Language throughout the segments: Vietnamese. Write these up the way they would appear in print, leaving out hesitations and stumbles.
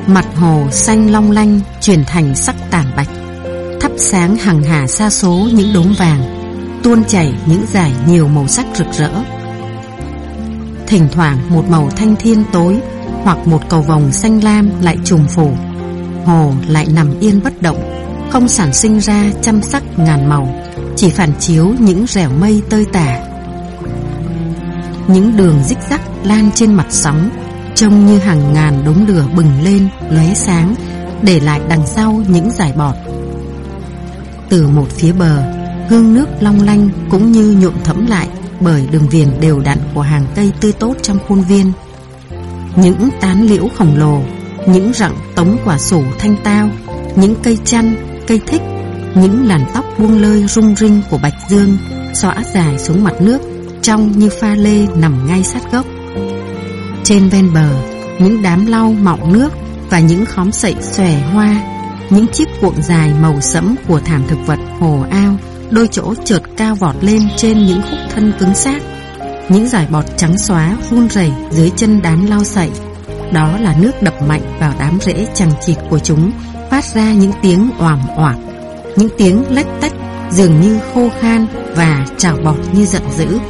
Mặt hồ xanh long lanh chuyển thành sắc tàn bạch, thắp sáng hằng hà sa số những đốm vàng, tuôn chảy những dải nhiều màu sắc rực rỡ. Thỉnh thoảng một màu thanh thiên tối hoặc một cầu vồng xanh lam lại trùm phủ. Hồ lại nằm yên bất động, không sản sinh ra trăm sắc ngàn màu, chỉ phản chiếu những rẻo mây tơi tả. Những đường rích rắc lan trên mặt sóng, trông như hàng ngàn đống lửa bừng lên lóe sáng, để lại đằng sau những dải bọt. Từ một phía bờ, hương nước long lanh cũng như nhuộm thẫm lại bởi đường viền đều đặn của hàng cây tươi tốt trong khuôn viên. Những tán liễu khổng lồ, những rặng tống quả sủ thanh tao, những cây chăn, cây thích, những làn tóc buông lơi rung rinh của bạch dương xõa dài xuống mặt nước, trong như pha lê nằm ngay sát gốc. Trên ven bờ, những đám lau mọng nước và những khóm sậy xòe hoa, những chiếc cuộn dài màu sẫm của thảm thực vật hồ ao, đôi chỗ chợt cao vọt lên trên những khúc thân cứng xác. Những dải bọt trắng xóa run rẩy dưới chân đám lau sậy. Đó là nước đập mạnh vào đám rễ chằng chịt của chúng, phát ra những tiếng oàm oạc, những tiếng lách tách dường như khô khan và trào bọt như giận dữ.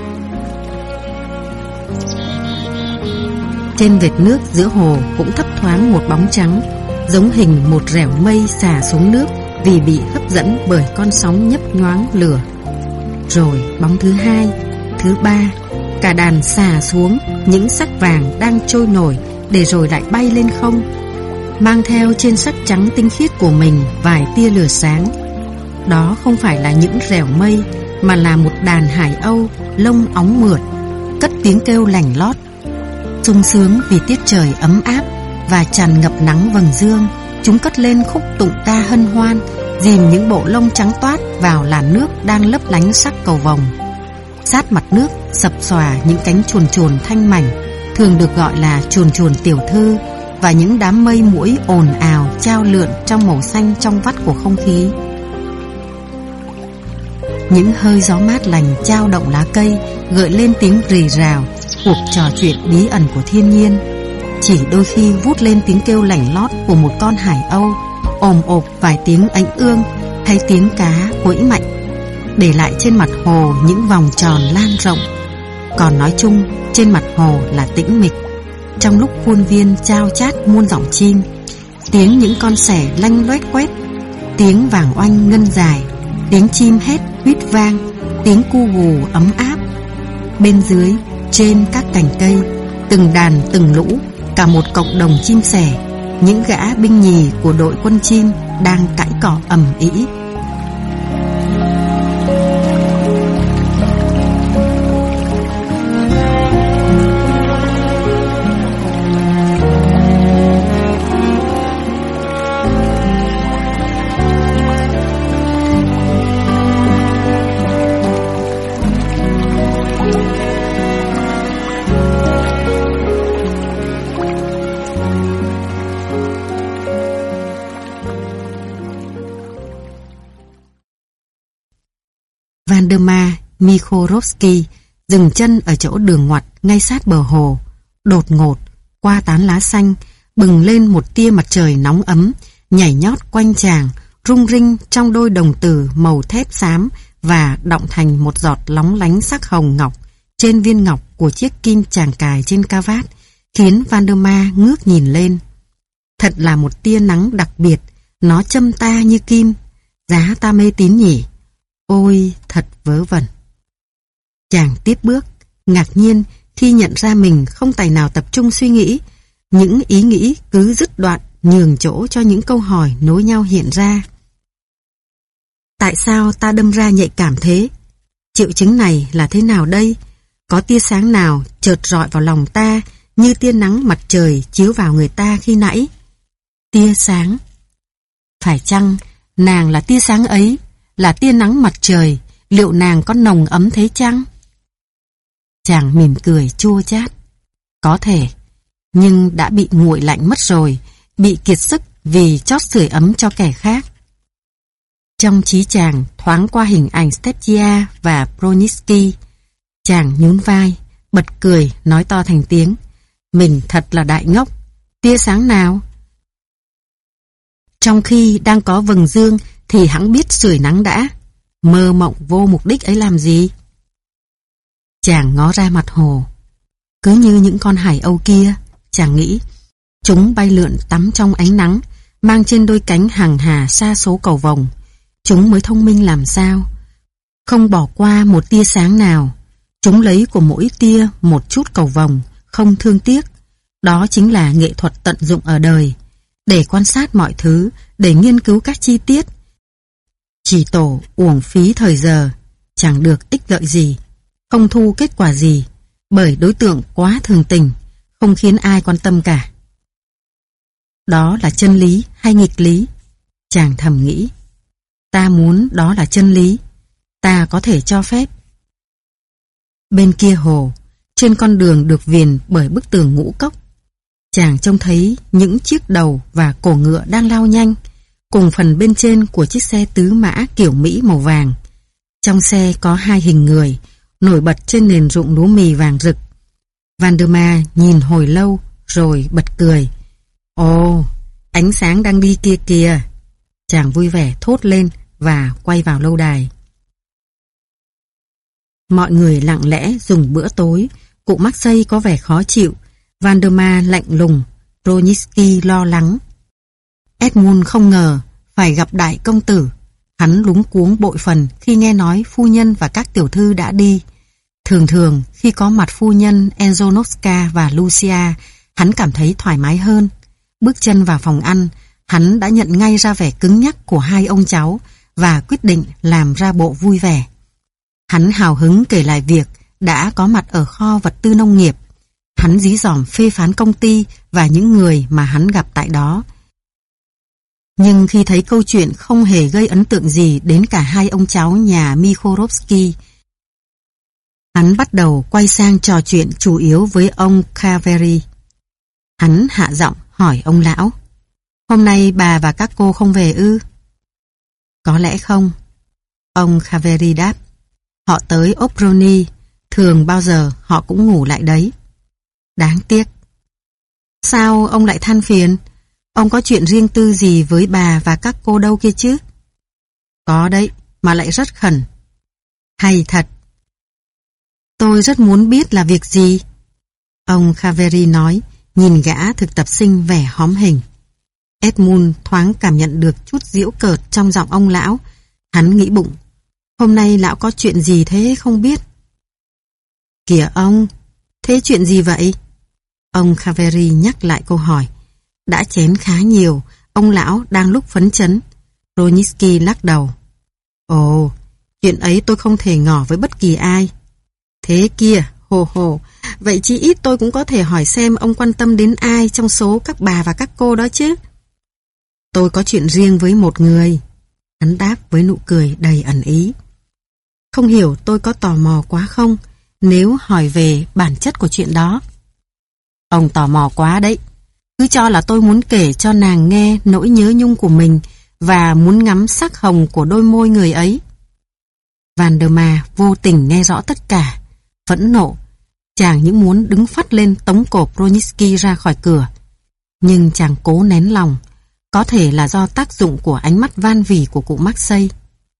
Trên vệt nước giữa hồ cũng thấp thoáng một bóng trắng, giống hình một rẻo mây xà xuống nước vì bị hấp dẫn bởi con sóng nhấp nhoáng lửa. Rồi bóng thứ hai, thứ ba, cả đàn xà xuống, những sắc vàng đang trôi nổi để rồi lại bay lên không, mang theo trên sắc trắng tinh khiết của mình vài tia lửa sáng. Đó không phải là những rẻo mây, mà là một đàn hải âu lông óng mượt, cất tiếng kêu lành lót. Sung sướng vì tiết trời ấm áp và tràn ngập nắng vầng dương, chúng cất lên khúc tụng ca hân hoan, dìm những bộ lông trắng toát vào làn nước đang lấp lánh sắc cầu vồng. Sát mặt nước sập xòa những cánh chuồn chuồn thanh mảnh, thường được gọi là chuồn chuồn tiểu thư, và những đám mây muỗi ồn ào chao lượn trong màu xanh trong vắt của không khí. Những hơi gió mát lành chao động lá cây, gợi lên tiếng rì rào, cuộc trò chuyện bí ẩn của thiên nhiên. Chỉ đôi khi vút lên tiếng kêu lảnh lót của một con hải âu, ồm ộp vài tiếng ánh ương hay tiếng cá quẫy mạnh, để lại trên mặt hồ những vòng tròn lan rộng. Còn nói chung, trên mặt hồ là tĩnh mịch. Trong lúc khuôn viên chao chát muôn giọng chim, tiếng những con sẻ lanh loét quét, tiếng vàng oanh ngân dài, tiếng chim hét huýt vang, tiếng cu gù ấm áp. Bên dưới, trên các cành cây, từng đàn từng lũ, cả một cộng đồng chim sẻ, những gã binh nhì của đội quân chim đang cãi cọ ầm ĩ. Valdemar Mikhorovsky dừng chân ở chỗ đường ngoặt ngay sát bờ hồ. Đột ngột, qua tán lá xanh, bừng lên một tia mặt trời nóng ấm, nhảy nhót quanh chàng, rung rinh trong đôi đồng tử màu thép xám và đọng thành một giọt lóng lánh sắc hồng ngọc trên viên ngọc của chiếc kim chàng cài trên ca vát, khiến Valdemar ngước nhìn lên. Thật là một tia nắng đặc biệt, nó châm ta như kim. Giá ta mê tín nhỉ? Ôi, thật vớ vẩn. Chàng tiếp bước, ngạc nhiên khi nhận ra mình không tài nào tập trung suy nghĩ. Những ý nghĩ cứ dứt đoạn, nhường chỗ cho những câu hỏi nối nhau hiện ra. Tại sao ta đâm ra nhạy cảm thế? Triệu chứng này là thế nào đây? Có tia sáng nào chợt rọi vào lòng ta như tia nắng mặt trời chiếu vào người ta khi nãy? Tia sáng. Phải chăng nàng là tia sáng ấy, là tia nắng mặt trời? Liệu nàng có nồng ấm thế chăng? Chàng mỉm cười chua chát. Có thể, nhưng đã bị nguội lạnh mất rồi, bị kiệt sức vì chót sưởi ấm cho kẻ khác. Trong trí chàng thoáng qua hình ảnh Stepchia và Broniski. Chàng nhún vai, bật cười, nói to thành tiếng. Mình thật là đại ngốc. Tia sáng nào? Trong khi đang có vầng dương thì hắn biết sưởi nắng đã. Mơ mộng vô mục đích ấy làm gì? Chàng ngó ra mặt hồ. Cứ như những con hải âu kia, chàng nghĩ. Chúng bay lượn tắm trong ánh nắng, mang trên đôi cánh hàng hà sa số cầu vồng. Chúng mới thông minh làm sao? Không bỏ qua một tia sáng nào. Chúng lấy của mỗi tia một chút cầu vồng, không thương tiếc. Đó chính là nghệ thuật tận dụng ở đời. Để quan sát mọi thứ, để nghiên cứu các chi tiết. Chỉ tổ uổng phí thời giờ, chẳng được ích lợi gì, không thu kết quả gì, bởi đối tượng quá thường tình, không khiến ai quan tâm cả. Đó là chân lý hay nghịch lý? Chàng thầm nghĩ. Ta muốn đó là chân lý, ta có thể cho phép. Bên kia hồ, trên con đường được viền bởi bức tường ngũ cốc, chàng trông thấy những chiếc đầu và cổ ngựa đang lao nhanh, cùng phần bên trên của chiếc xe tứ mã kiểu Mỹ màu vàng. Trong xe có hai hình người, nổi bật trên nền ruộng lúa mì vàng rực. Valdemar nhìn hồi lâu, rồi bật cười. Ồ, ánh sáng đang đi kia kìa. Chàng vui vẻ thốt lên và quay vào lâu đài. Mọi người lặng lẽ dùng bữa tối. Cụ Maxey có vẻ khó chịu, Valdemar lạnh lùng, Broniski lo lắng. Edmund không ngờ phải gặp đại công tử. Hắn luống cuống bội phần khi nghe nói phu nhân và các tiểu thư đã đi. Thường thường khi có mặt phu nhân Enzonovska và Lucia, hắn cảm thấy thoải mái hơn. Bước chân vào phòng ăn, hắn đã nhận ngay ra vẻ cứng nhắc của hai ông cháu và quyết định làm ra bộ vui vẻ. Hắn hào hứng kể lại việc đã có mặt ở kho vật tư nông nghiệp. Hắn dí dỏm phê phán công ty và những người mà hắn gặp tại đó. Nhưng khi thấy câu chuyện không hề gây ấn tượng gì đến cả hai ông cháu nhà Mikhorovsky, hắn bắt đầu quay sang trò chuyện chủ yếu với ông Kaveri. Hắn hạ giọng hỏi ông lão: Hôm nay bà và các cô không về ư? Có lẽ không. Ông Kaveri đáp. Họ tới Oproni, thường bao giờ họ cũng ngủ lại đấy. Đáng tiếc. Sao ông lại than phiền? Ông có chuyện riêng tư gì với bà và các cô đâu kia chứ? Có đấy, mà lại rất khẩn. Hay thật. Tôi rất muốn biết là việc gì. Ông Kaveri nói, nhìn gã thực tập sinh vẻ hóm hình. Edmund thoáng cảm nhận được chút giễu cợt trong giọng ông lão. Hắn nghĩ bụng, hôm nay lão có chuyện gì thế không biết. Kìa ông, thế chuyện gì vậy? Ông Kaveri nhắc lại câu hỏi. Đã chén khá nhiều, ông lão đang lúc phấn chấn. Broniski lắc đầu. Ồ, chuyện ấy tôi không thể ngỏ với bất kỳ ai. Thế kia, hồ hồ, vậy chí ít tôi cũng có thể hỏi xem ông quan tâm đến ai trong số các bà và các cô đó chứ. Tôi có chuyện riêng với một người. Hắn đáp với nụ cười đầy ẩn ý. Không hiểu tôi có tò mò quá không, nếu hỏi về bản chất của chuyện đó. Ông tò mò quá đấy. Cứ cho là tôi muốn kể cho nàng nghe nỗi nhớ nhung của mình và muốn ngắm sắc hồng của đôi môi người ấy. Valdemar vô tình nghe rõ tất cả, phẫn nộ. Chàng những muốn đứng phắt lên tống cổ Broniski ra khỏi cửa. Nhưng chàng cố nén lòng, có thể là do tác dụng của ánh mắt van vỉ của cụ Maxey.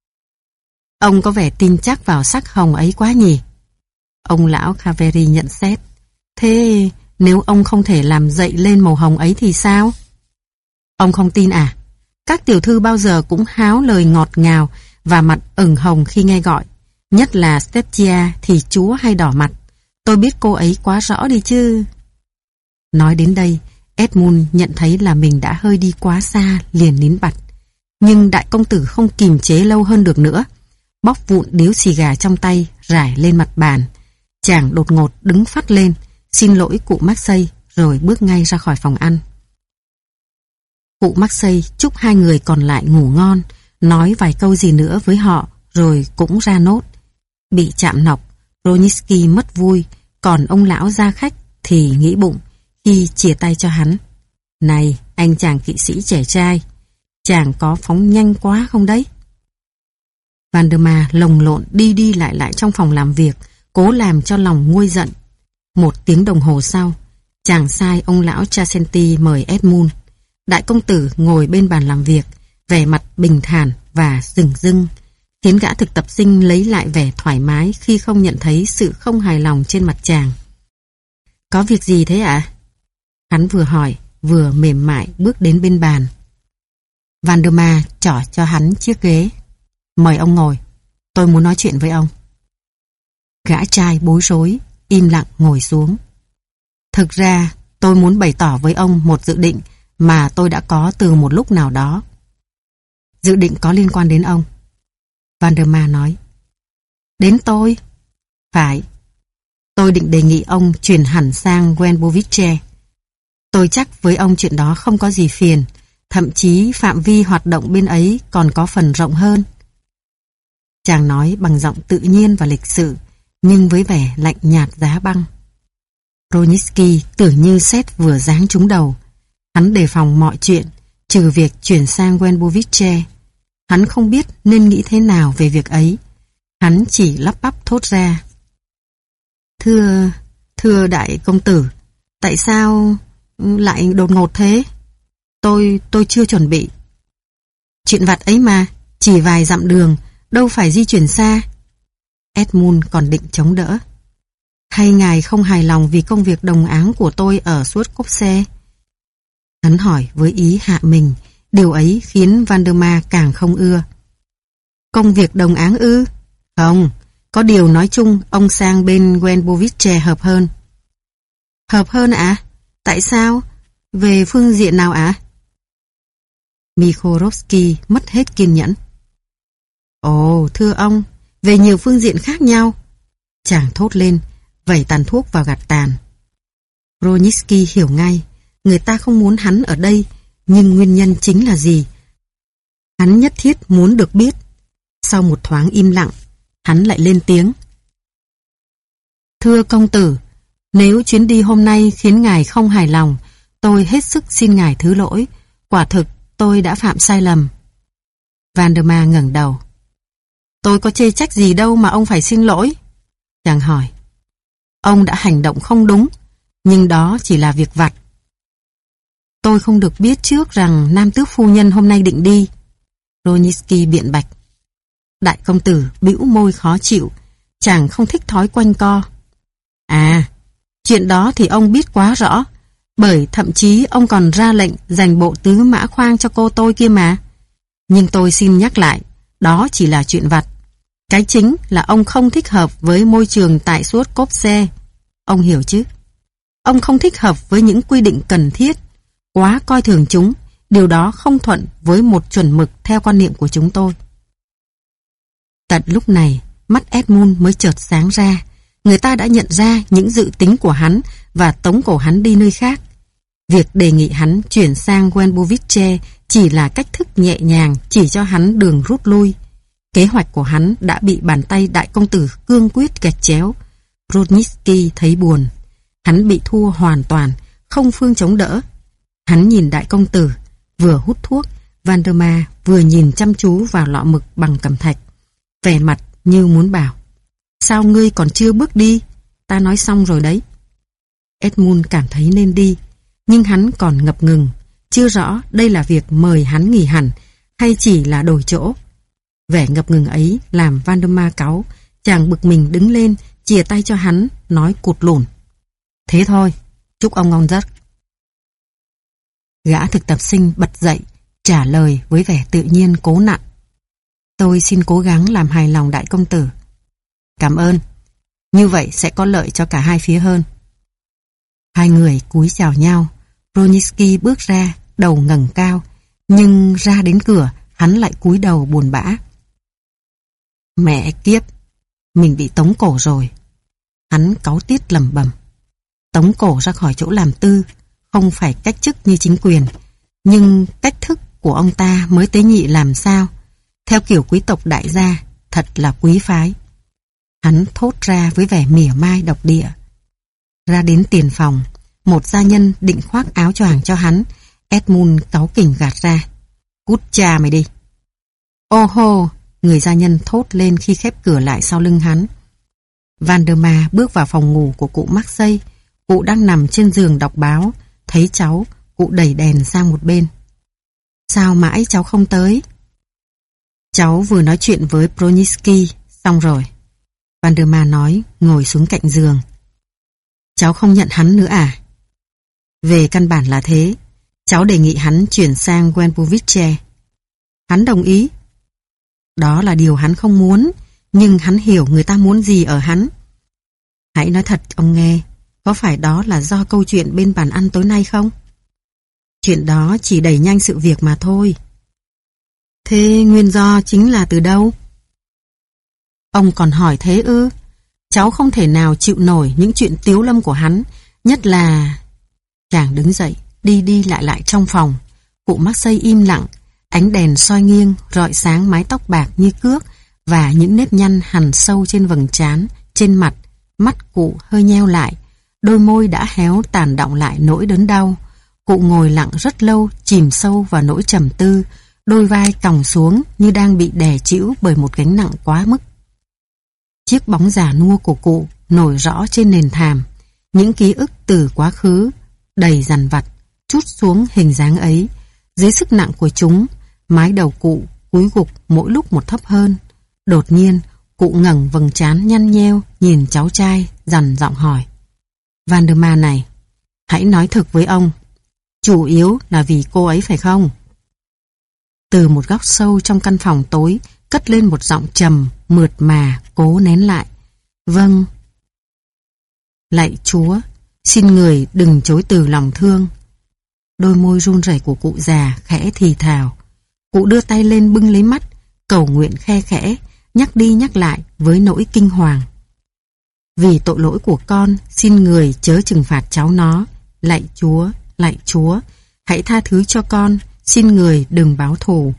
Ông có vẻ tin chắc vào sắc hồng ấy quá nhỉ? Ông lão Kaveri nhận xét. Thế nếu ông không thể làm dậy lên màu hồng ấy thì sao? Ông không tin à? Các tiểu thư bao giờ cũng háo lời ngọt ngào và mặt ửng hồng khi nghe gọi. Nhất là Stepchia thì chúa hay đỏ mặt. Tôi biết cô ấy quá rõ đi chứ. Nói đến đây, Edmund nhận thấy là mình đã hơi đi quá xa, liền nín bặt. Nhưng đại công tử không kìm chế lâu hơn được nữa. Bóc vụn điếu xì gà trong tay, rải lên mặt bàn. Chàng đột ngột đứng phắt lên, xin lỗi cụ Maxey, rồi bước ngay ra khỏi phòng ăn. Cụ Maxey chúc hai người còn lại ngủ ngon, nói vài câu gì nữa với họ, rồi cũng ra nốt. Bị chạm nọc, Broniski mất vui, còn ông lão gia khách thì nghĩ bụng khi chia tay cho hắn. Này, anh chàng kỵ sĩ trẻ trai, chàng có phóng nhanh quá không đấy? Valdemar lồng lộn đi đi lại lại trong phòng làm việc, cố làm cho lòng nguôi giận. 1 tiếng đồng hồ sau, chàng sai ông lão Chasenti mời Edmund. Đại công tử ngồi bên bàn làm việc, vẻ mặt bình thản và rừng rưng, khiến gã thực tập sinh lấy lại vẻ thoải mái khi không nhận thấy sự không hài lòng trên mặt chàng. Có việc gì thế ạ? Hắn vừa hỏi, vừa mềm mại bước đến bên bàn. Valdemar trỏ cho hắn chiếc ghế. Mời ông ngồi, tôi muốn nói chuyện với ông. Gã trai bối rối, im lặng ngồi xuống. Thực ra, tôi muốn bày tỏ với ông một dự định mà tôi đã có từ một lúc nào đó. Dự định có liên quan đến ông. Valdemar nói. Đến tôi? Phải. Tôi định đề nghị ông chuyển hẳn sang Wenbovice. Tôi chắc với ông chuyện đó không có gì phiền, thậm chí phạm vi hoạt động bên ấy còn có phần rộng hơn. Chàng nói bằng giọng tự nhiên và lịch sự, nhưng với vẻ lạnh nhạt giá băng. Broniski tưởng như sét vừa giáng trúng đầu. Hắn đề phòng mọi chuyện, trừ việc chuyển sang Wenbovice. Hắn không biết nên nghĩ thế nào về việc ấy. Hắn chỉ lắp bắp thốt ra. Thưa đại công tử, tại sao lại đột ngột thế? Tôi chưa chuẩn bị. Chuyện vặt ấy mà, chỉ vài dặm đường, đâu phải di chuyển xa. Edmund còn định chống đỡ. Hay ngài không hài lòng vì công việc đồng áng của tôi ở Swartkopse? Hắn hỏi với ý hạ mình, điều ấy khiến Valdemar càng không ưa. Công việc đồng áng ư? Không, có điều nói chung ông sang bên Wenbovice hợp hơn. Hợp hơn ạ? Tại sao? Về phương diện nào ạ? Mikhorovsky mất hết kiên nhẫn. Ồ, thưa ông, về nhiều phương diện khác nhau. Chàng thốt lên, vẩy tàn thuốc vào gạt tàn. Broniski hiểu ngay, người ta không muốn hắn ở đây, nhưng nguyên nhân chính là gì? Hắn nhất thiết muốn được biết. Sau một thoáng im lặng, hắn lại lên tiếng. Thưa công tử, nếu chuyến đi hôm nay khiến ngài không hài lòng, tôi hết sức xin ngài thứ lỗi. Quả thực, tôi đã phạm sai lầm. Valdemar ngẩng đầu. Tôi có chê trách gì đâu mà ông phải xin lỗi? Chàng hỏi. Ông đã hành động không đúng, nhưng đó chỉ là việc vặt. Tôi không được biết trước rằng nam tước phu nhân hôm nay định đi. Broniski biện bạch. Đại công tử bĩu môi khó chịu, chàng không thích thói quanh co. À, chuyện đó thì ông biết quá rõ, bởi thậm chí ông còn ra lệnh dành bộ tứ mã khoang cho cô tôi kia mà. Nhưng tôi xin nhắc lại, đó chỉ là chuyện vặt. Cái chính là ông không thích hợp với môi trường tại Swartkopse. Ông hiểu chứ? Ông không thích hợp với những quy định cần thiết, quá coi thường chúng. Điều đó không thuận với một chuẩn mực theo quan niệm của chúng tôi. Tận lúc này, mắt Edmund mới chợt sáng ra. Người ta đã nhận ra những dự tính của hắn và tống cổ hắn đi nơi khác. Việc đề nghị hắn chuyển sang Wenbovice chỉ là cách thức nhẹ nhàng chỉ cho hắn đường rút lui. Kế hoạch của hắn đã bị bàn tay đại công tử cương quyết gạch chéo. Broniski thấy buồn. Hắn bị thua hoàn toàn, không phương chống đỡ. Hắn nhìn đại công tử, vừa hút thuốc, Valdemar vừa nhìn chăm chú vào lọ mực bằng cẩm thạch. Vẻ mặt như muốn bảo, sao ngươi còn chưa bước đi? Ta nói xong rồi đấy. Edmund cảm thấy nên đi, nhưng hắn còn ngập ngừng, chưa rõ đây là việc mời hắn nghỉ hẳn hay chỉ là đổi chỗ. Vẻ ngập ngừng ấy làm Valdemar cáu, chàng bực mình đứng lên, chìa tay cho hắn, nói cụt lủn. Thế thôi, chúc ông ngon giấc. Gã thực tập sinh bật dậy, trả lời với vẻ tự nhiên cố nặn. Tôi xin cố gắng làm hài lòng đại công tử. Cảm ơn. Như vậy sẽ có lợi cho cả hai phía hơn. Hai người cúi chào nhau. Broniski bước ra, đầu ngẩng cao. Nhưng ra đến cửa, hắn lại cúi đầu buồn bã. Mẹ kiếp, mình bị tống cổ rồi. Hắn cáu tiết lẩm bẩm. Tống cổ ra khỏi chỗ làm tư, không phải cách chức như chính quyền, nhưng cách thức của ông ta mới tế nhị làm sao. Theo kiểu quý tộc đại gia, thật là quý phái. Hắn thốt ra với vẻ mỉa mai độc địa. Ra đến tiền phòng, một gia nhân định khoác áo choàng cho hắn. Edmund cáu kỉnh gạt ra. Cút cha mày đi. Ô hô, người gia nhân thốt lên khi khép cửa lại sau lưng hắn. Valdemar bước vào phòng ngủ của cụ Marseille. Cụ đang nằm trên giường đọc báo. Thấy cháu, cụ đẩy đèn sang một bên. Sao mãi cháu không tới? Cháu vừa nói chuyện với Broniski, xong rồi. Vanderma nói, ngồi xuống cạnh giường. Cháu không nhận hắn nữa à? Về căn bản là thế. Cháu đề nghị hắn chuyển sang Wenpovice. Hắn đồng ý. Đó là điều hắn không muốn, nhưng hắn hiểu người ta muốn gì ở hắn. Hãy nói thật ông nghe, có phải đó là do câu chuyện bên bàn ăn tối nay không? Chuyện đó chỉ đẩy nhanh sự việc mà thôi. Thế nguyên do chính là từ đâu? Ông còn hỏi thế ư? Cháu không thể nào chịu nổi những chuyện tiếu lâm của hắn, nhất là... Chàng đứng dậy, đi đi lại lại trong phòng. Cụ Marseille im lặng, ánh đèn soi nghiêng, rọi sáng mái tóc bạc như cước và những nếp nhăn hằn sâu trên vầng trán, trên mặt. Mắt cụ hơi nheo lại, đôi môi đã héo tàn đọng lại nỗi đớn đau. Cụ ngồi lặng rất lâu, chìm sâu vào nỗi trầm tư, đôi vai còng xuống như đang bị đè trĩu bởi một gánh nặng quá mức. Chiếc bóng già nua của cụ nổi rõ trên nền thảm, những ký ức từ quá khứ, đầy dằn vặt, trút xuống hình dáng ấy. Dưới sức nặng của chúng, mái đầu cụ cúi gục mỗi lúc một thấp hơn. Đột nhiên, cụ ngẩng vầng trán nhăn nheo, nhìn cháu trai, dằn giọng hỏi. Vanderma này, hãy nói thực với ông, chủ yếu là vì cô ấy phải không? Từ một góc sâu trong căn phòng tối, cất lên một giọng trầm, mượt mà, cố nén lại. Vâng. Lạy Chúa, xin người đừng chối từ lòng thương. Đôi môi run rẩy của cụ già khẽ thì thào. Cụ đưa tay lên bưng lấy mắt, cầu nguyện khe khẽ, nhắc đi nhắc lại với nỗi kinh hoàng. Vì tội lỗi của con, xin người chớ trừng phạt cháu nó. Lạy Chúa, hãy tha thứ cho con, xin người đừng báo thù.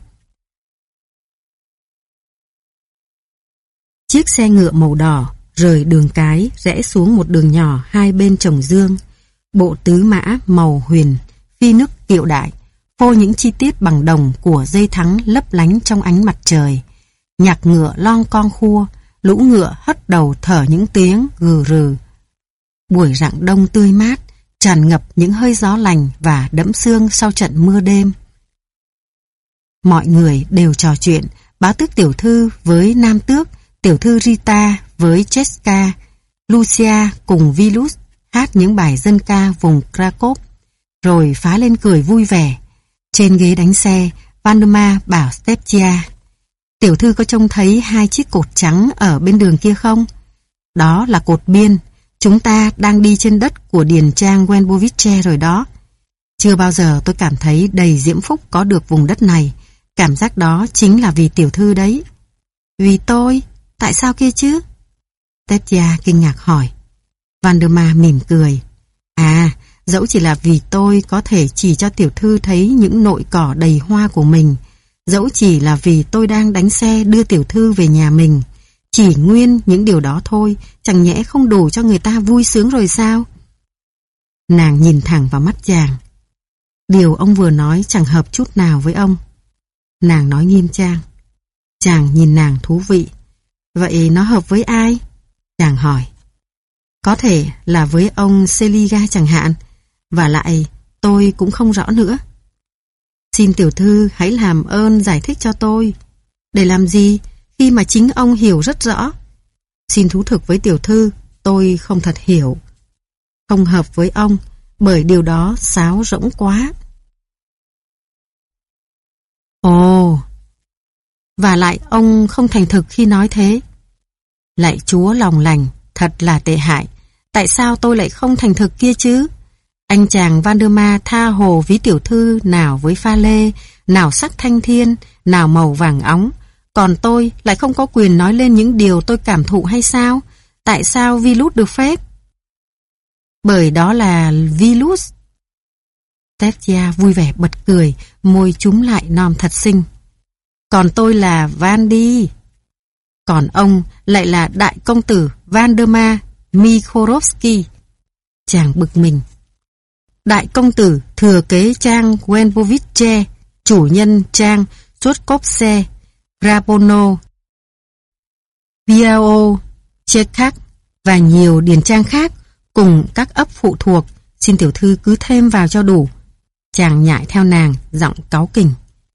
Chiếc xe ngựa màu đỏ rời đường cái rẽ xuống một đường nhỏ hai bên trồng dương. Bộ tứ mã màu huyền, phi nước kiệu đại, phô những chi tiết bằng đồng của dây thắng lấp lánh trong ánh mặt trời. Nhạc ngựa lon con khua, lũ ngựa hất đầu thở những tiếng gừ rừ. Buổi rạng đông tươi mát, tràn ngập những hơi gió lành và đẫm sương sau trận mưa đêm. Mọi người đều trò chuyện, bá tước tiểu thư với nam tước, tiểu thư Rita với Cheska, Lucia cùng Vilus hát những bài dân ca vùng Krakow, rồi phá lên cười vui vẻ. Trên ghế đánh xe, Vanderma bảo Stepchia, tiểu thư có trông thấy hai chiếc cột trắng ở bên đường kia không? Đó là cột biên, chúng ta đang đi trên đất của điền trang Wenpovice rồi đó. Chưa bao giờ tôi cảm thấy đầy diễm phúc có được vùng đất này. Cảm giác đó chính là vì tiểu thư đấy. Vì tôi? Tại sao kia chứ? Stepchia kinh ngạc hỏi. Vanderma mỉm cười. À, dẫu chỉ là vì tôi có thể chỉ cho tiểu thư thấy những nội cỏ đầy hoa của mình, dẫu chỉ là vì tôi đang đánh xe đưa tiểu thư về nhà mình, chỉ nguyên những điều đó thôi, chẳng nhẽ không đủ cho người ta vui sướng rồi sao? Nàng nhìn thẳng vào mắt chàng. Điều ông vừa nói chẳng hợp chút nào với ông. Nàng nói nghiêm trang. Chàng nhìn nàng thú vị. Vậy nó hợp với ai? Chàng hỏi. Có thể là với ông Seliga chẳng hạn. Và lại tôi cũng không rõ nữa. Xin tiểu thư hãy làm ơn giải thích cho tôi. Để làm gì khi mà chính ông hiểu rất rõ? Xin thú thực với tiểu thư, tôi không thật hiểu. Không hợp với ông, bởi điều đó sáo rỗng quá. Ồ, và lại ông không thành thực khi nói thế. Lạy Chúa lòng lành, thật là tệ hại. Tại sao tôi lại không thành thực kia chứ? Anh chàng Vanderma tha hồ ví tiểu thư nào với pha lê, nào sắc thanh thiên, nào màu vàng óng. Còn tôi lại không có quyền nói lên những điều tôi cảm thụ hay sao? Tại sao Vilus được phép? Bởi đó là Vilus. Stepchia vui vẻ bật cười, môi chúm lại non thật xinh. Còn tôi là Vandi. Còn ông lại là đại công tử Vanderma Mikhorovsky. Chàng bực mình. Đại công tử thừa kế trang Wenpovice, chủ nhân trang Sotkovce, Rapono, Viao, Chekak và nhiều điền trang khác cùng các ấp phụ thuộc. Xin tiểu thư cứ thêm vào cho đủ. Chàng nhại theo nàng, giọng cáu kỉnh.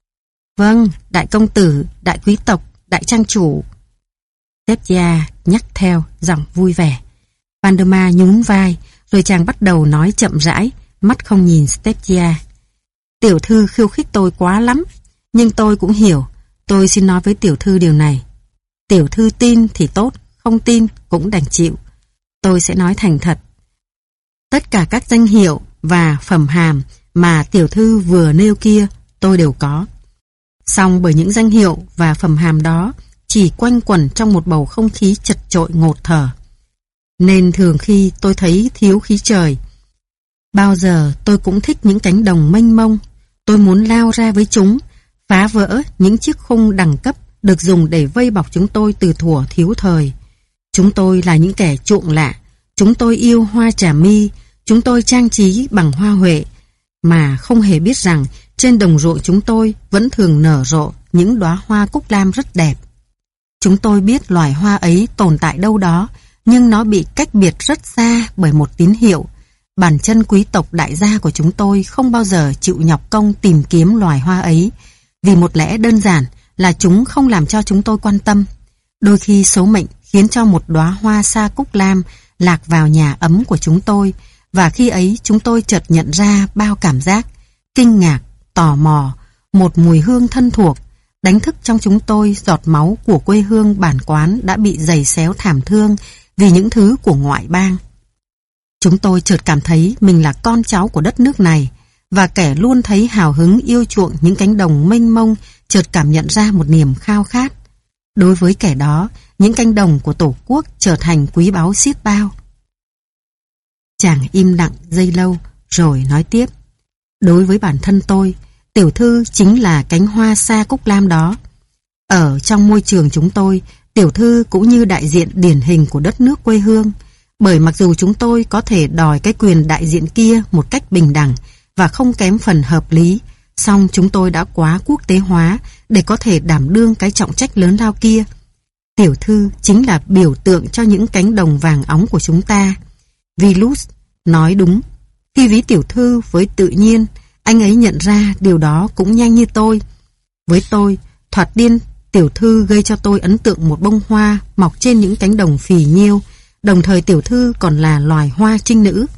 Vâng, đại công tử, đại quý tộc, đại trang chủ. Stepia nhắc theo, giọng vui vẻ. Valdemar nhún vai, rồi chàng bắt đầu nói chậm rãi, mắt không nhìn Stepia. Tiểu thư khiêu khích tôi quá lắm, nhưng tôi cũng hiểu. Tôi xin nói với tiểu thư điều này. Tiểu thư tin thì tốt, không tin cũng đành chịu. Tôi sẽ nói thành thật. Tất cả các danh hiệu và phẩm hàm mà tiểu thư vừa nêu kia tôi đều có. Song bởi những danh hiệu và phẩm hàm đó chỉ quanh quẩn trong một bầu không khí chật chội ngột thở. Nên thường khi tôi thấy thiếu khí trời, bao giờ tôi cũng thích những cánh đồng mênh mông. Tôi muốn lao ra với chúng, phá vỡ những chiếc khung đẳng cấp được dùng để vây bọc chúng tôi từ thuở thiếu thời. Chúng tôi là những kẻ chuộng lạ, chúng tôi yêu hoa trà mi, chúng tôi trang trí bằng hoa huệ, mà không hề biết rằng trên đồng ruộng chúng tôi vẫn thường nở rộ những đóa hoa cúc lam rất đẹp. Chúng tôi biết loài hoa ấy tồn tại đâu đó, nhưng nó bị cách biệt rất xa bởi một tín hiệu. Bàn chân quý tộc đại gia của chúng tôi không bao giờ chịu nhọc công tìm kiếm loài hoa ấy, vì một lẽ đơn giản là chúng không làm cho chúng tôi quan tâm. Đôi khi số mệnh khiến cho một đóa hoa sa cúc lam lạc vào nhà ấm của chúng tôi, và khi ấy chúng tôi chợt nhận ra bao cảm giác, kinh ngạc, tò mò, một mùi hương thân thuộc, đánh thức trong chúng tôi giọt máu của quê hương bản quán đã bị giày xéo thảm thương vì những thứ của ngoại bang. Chúng tôi chợt cảm thấy mình là con cháu của đất nước này, và kẻ luôn thấy hào hứng yêu chuộng những cánh đồng mênh mông chợt cảm nhận ra một niềm khao khát. Đối với kẻ đó, những cánh đồng của Tổ quốc trở thành quý báu xiết bao. Chàng im lặng giây lâu rồi nói tiếp. Đối với bản thân tôi, tiểu thư chính là cánh hoa sa cúc lam đó. Ở trong môi trường chúng tôi, tiểu thư cũng như đại diện điển hình của đất nước quê hương. Bởi mặc dù chúng tôi có thể đòi cái quyền đại diện kia một cách bình đẳng và không kém phần hợp lý, song chúng tôi đã quá quốc tế hóa để có thể đảm đương cái trọng trách lớn lao kia. Tiểu thư chính là biểu tượng cho những cánh đồng vàng óng của chúng ta. Vilus nói đúng. Khi ví tiểu thư với tự nhiên, anh ấy nhận ra điều đó cũng nhanh như tôi. Với tôi, thoạt điên, tiểu thư gây cho tôi ấn tượng một bông hoa mọc trên những cánh đồng phì nhiêu, đồng thời tiểu thư còn là loài hoa trinh nữ.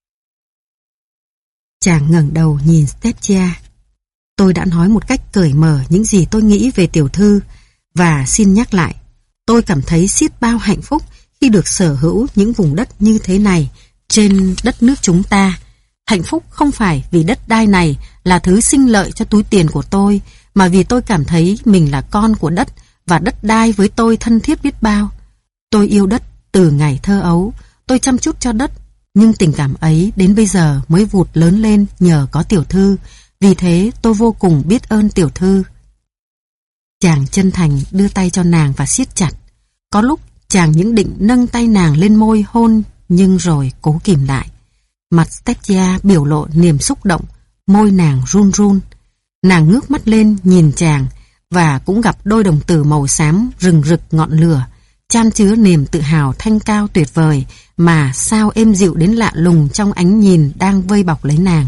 Chàng ngẩng đầu nhìn Stepia. Tôi đã nói một cách cởi mở những gì tôi nghĩ về tiểu thư, và xin nhắc lại, tôi cảm thấy xiết bao hạnh phúc khi được sở hữu những vùng đất như thế này trên đất nước chúng ta. Hạnh phúc không phải vì đất đai này là thứ sinh lợi cho túi tiền của tôi, mà vì tôi cảm thấy mình là con của đất, và đất đai với tôi thân thiết biết bao. Tôi yêu đất từ ngày thơ ấu, tôi chăm chút cho đất, nhưng tình cảm ấy đến bây giờ mới vụt lớn lên nhờ có tiểu thư, vì thế tôi vô cùng biết ơn tiểu thư. Chàng chân thành đưa tay cho nàng và siết chặt. Có lúc chàng những định nâng tay nàng lên môi hôn, nhưng rồi cố kìm lại. Mặt Stepia biểu lộ niềm xúc động, môi nàng run run. Nàng ngước mắt lên nhìn chàng, và cũng gặp đôi đồng tử màu xám rừng rực ngọn lửa, chan chứa niềm tự hào thanh cao tuyệt vời mà sao êm dịu đến lạ lùng trong ánh nhìn đang vây bọc lấy nàng.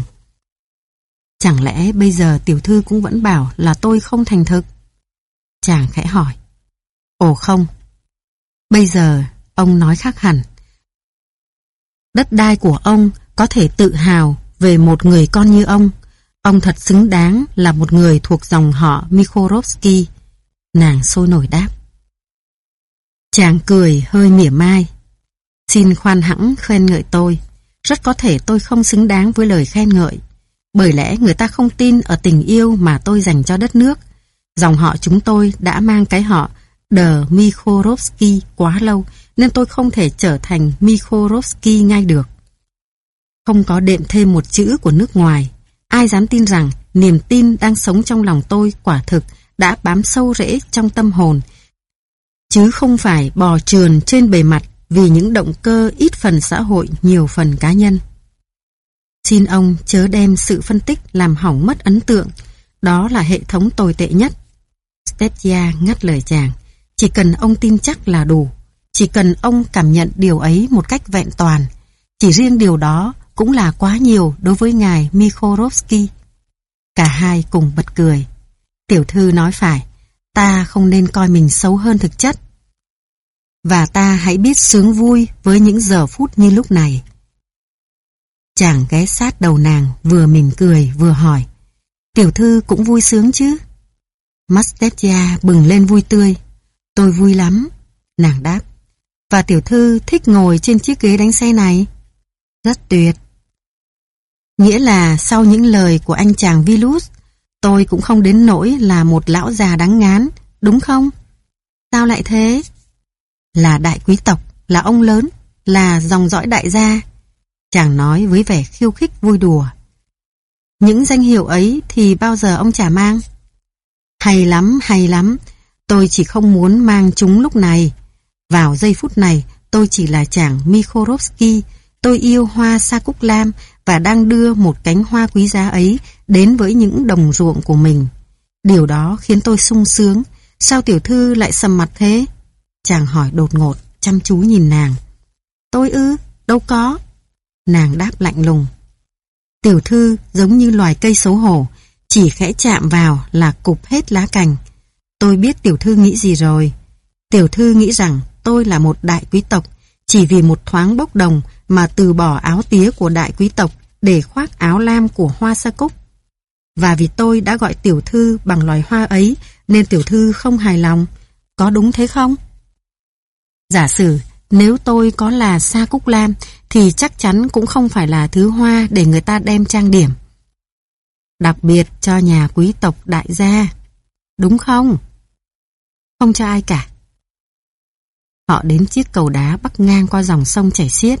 Chẳng lẽ bây giờ tiểu thư cũng vẫn bảo là tôi không thành thực? Chàng khẽ hỏi. Ồ không. Bây giờ ông nói khác hẳn. Đất đai của ông có thể tự hào về một người con như ông. Ông thật xứng đáng là một người thuộc dòng họ Mikhorovsky. Nàng sôi nổi đáp. Chàng cười hơi mỉa mai. Xin khoan hãng khen ngợi tôi. Rất có thể tôi không xứng đáng với lời khen ngợi. Bởi lẽ người ta không tin ở tình yêu mà tôi dành cho đất nước. Dòng họ chúng tôi đã mang cái họ De Mikhorovsky quá lâu, nên tôi không thể trở thành Mikhorovsky ngay được. Không có đệm thêm một chữ của nước ngoài. Ai dám tin rằng niềm tin đang sống trong lòng tôi quả thực đã bám sâu rễ trong tâm hồn, chứ không phải bò trườn trên bề mặt vì những động cơ ít phần xã hội nhiều phần cá nhân. Xin ông chớ đem sự phân tích làm hỏng mất ấn tượng. Đó là hệ thống tồi tệ nhất. Stepia ngắt lời chàng. Chỉ cần ông tin chắc là đủ. Chỉ cần ông cảm nhận điều ấy một cách vẹn toàn. Chỉ riêng điều đó cũng là quá nhiều đối với ngài Mikhorovsky. Cả hai cùng bật cười. Tiểu thư nói phải, ta không nên coi mình xấu hơn thực chất. Và ta hãy biết sướng vui với những giờ phút như lúc này. Chàng ghé sát đầu nàng, vừa mỉm cười vừa hỏi, tiểu thư cũng vui sướng chứ? Mastepia bừng lên vui tươi. Tôi vui lắm, nàng đáp. Và tiểu thư thích ngồi trên chiếc ghế đánh xe này? Rất tuyệt. Nghĩa là sau những lời của anh chàng Vilus, tôi cũng không đến nỗi là một lão già đáng ngán, đúng không? Sao lại thế? Là đại quý tộc, là ông lớn, là dòng dõi đại gia. Chàng nói với vẻ khiêu khích vui đùa. Những danh hiệu ấy thì bao giờ ông chả mang? Hay lắm, hay lắm. Tôi chỉ không muốn mang chúng lúc này. Vào giây phút này, tôi chỉ là chàng Mikhorovsky. Tôi yêu hoa sa cúc lam và đang đưa một cánh hoa quý giá ấy đến với những đồng ruộng của mình. Điều đó khiến tôi sung sướng. Sao tiểu thư lại sầm mặt thế? Chàng hỏi đột ngột, chăm chú nhìn nàng. Tôi ư? Đâu có. Nàng đáp lạnh lùng. Tiểu thư giống như loài cây xấu hổ, chỉ khẽ chạm vào là cụp hết lá cành. Tôi biết tiểu thư nghĩ gì rồi. Tiểu thư nghĩ rằng tôi là một đại quý tộc, chỉ vì một thoáng bốc đồng mà từ bỏ áo tía của đại quý tộc để khoác áo lam của hoa sa cúc. Và vì tôi đã gọi tiểu thư bằng loài hoa ấy nên tiểu thư không hài lòng. Có đúng thế không? Giả sử nếu tôi có là sa cúc lam thì chắc chắn cũng không phải là thứ hoa để người ta đem trang điểm. Đặc biệt cho nhà quý tộc đại gia. Đúng không? Không cho ai cả. Họ đến chiếc cầu đá bắc ngang qua dòng sông chảy xiết.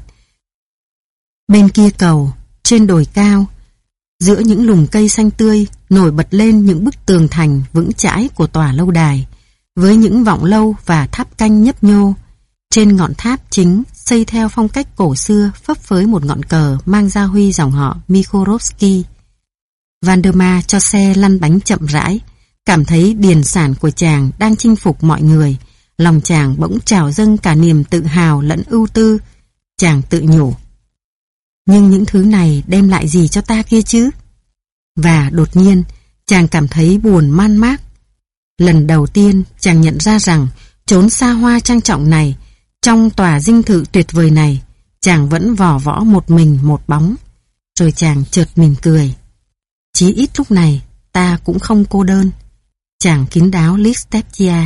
Bên kia cầu, trên đồi cao, giữa những lùm cây xanh tươi, nổi bật lên những bức tường thành vững chãi của tòa lâu đài, với những vọng lâu và tháp canh nhấp nhô. Trên ngọn tháp chính, xây theo phong cách cổ xưa, phấp phới một ngọn cờ mang gia huy dòng họ Mikhorovsky. Valdemar cho xe lăn bánh chậm rãi, cảm thấy điền sản của chàng đang chinh phục mọi người. Lòng chàng bỗng trào dâng cả niềm tự hào lẫn ưu tư. Chàng tự nhủ. Nhưng những thứ này đem lại gì cho ta kia chứ? Và đột nhiên, chàng cảm thấy buồn man mác. Lần đầu tiên, chàng nhận ra rằng chốn xa hoa trang trọng này, trong tòa dinh thự tuyệt vời này, chàng vẫn vò võ một mình một bóng. Rồi chàng chợt mỉm cười. Chí ít lúc này, ta cũng không cô đơn. Chàng kín đáo liếc Stepchia.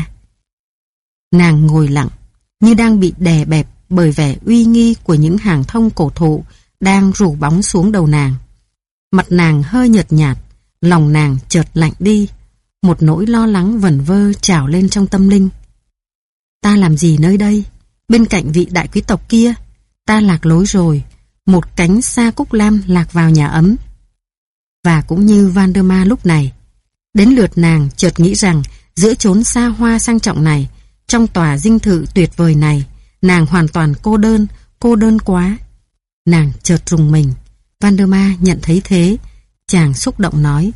Nàng ngồi lặng, như đang bị đè bẹp bởi vẻ uy nghi của những hàng thông cổ thụ đang rủ bóng xuống đầu nàng. Mặt nàng hơi nhợt nhạt, lòng nàng chợt lạnh đi, một nỗi lo lắng vẩn vơ trào lên trong tâm linh. Ta làm gì nơi đây? Bên cạnh vị đại quý tộc kia, ta lạc lối rồi, một cánh sa cúc lam lạc vào nhà ấm. Và cũng như Valdemar lúc này, đến lượt nàng chợt nghĩ rằng giữa chốn xa hoa sang trọng này, trong tòa dinh thự tuyệt vời này, nàng hoàn toàn cô đơn quá. Nàng chợt rùng mình. Valdemar nhận thấy thế, chàng xúc động nói.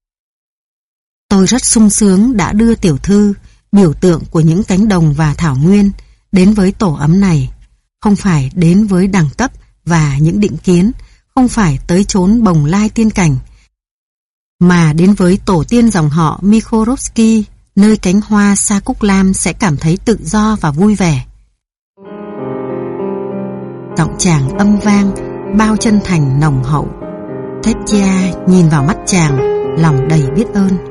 Tôi rất sung sướng đã đưa tiểu thư, biểu tượng của những cánh đồng và thảo nguyên, đến với tổ ấm này. Không phải đến với đẳng cấp và những định kiến, không phải tới chốn bồng lai tiên cảnh, mà đến với tổ tiên dòng họ Mikhorovsky, nơi cánh hoa sa cúc lam sẽ cảm thấy tự do và vui vẻ. Giọng chàng âm vang, bao chân thành nồng hậu. Thepchia nhìn vào mắt chàng, lòng đầy biết ơn.